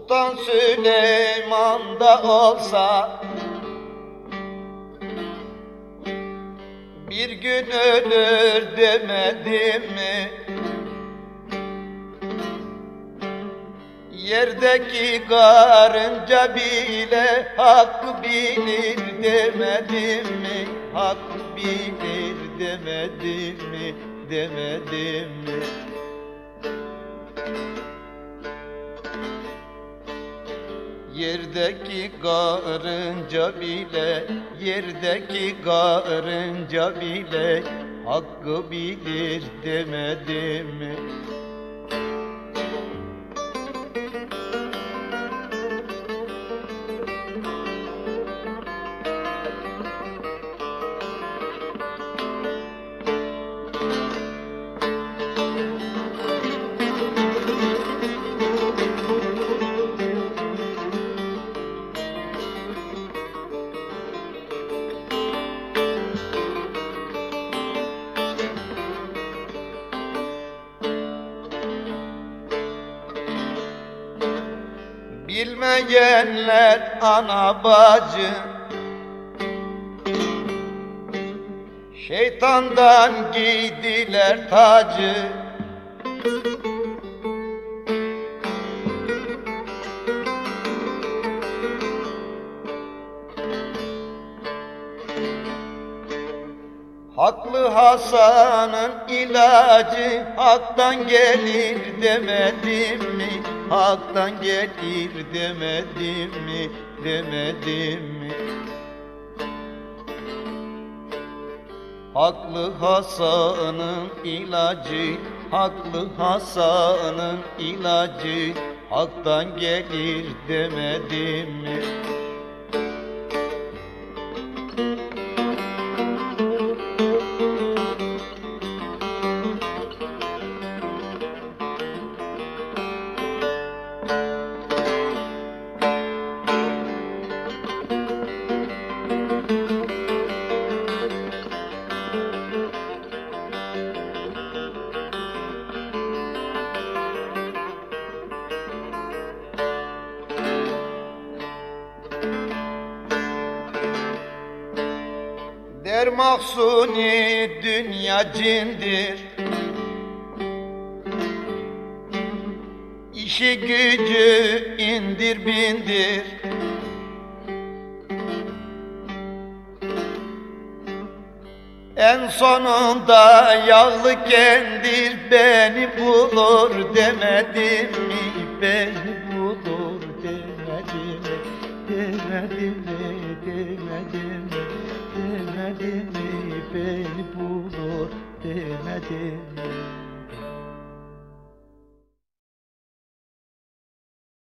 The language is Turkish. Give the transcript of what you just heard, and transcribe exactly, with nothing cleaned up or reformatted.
Sultan Süleyman da olsa bir gün ölür demedim mi? Yerdeki karınca bile hakkı bilir demedim mi? Hakkı bilir demedim mi? Demedim mi? Yerdeki karınca bile, yerdeki karınca bile hakkı bilir demedim mi? Bilmeyenler ana bacı, şeytandan giydiler tacı. Haklı Hasan'ın ilacı haktan gelir demedim mi? Haktan gelir demedim mi? Demedim mi? Haklı Hasan'ın ilacı, haklı Hasan'ın ilacı haktan gelir demedim mi? Der mahsuni dünya cindir, İşi gücü indir bindir. En sonunda yağlı kendir beni bulur demedim mi? Beni bulur demedim mi? Demedim mi? Demedim mi? Demedim mi? Beni bulur demedim mi?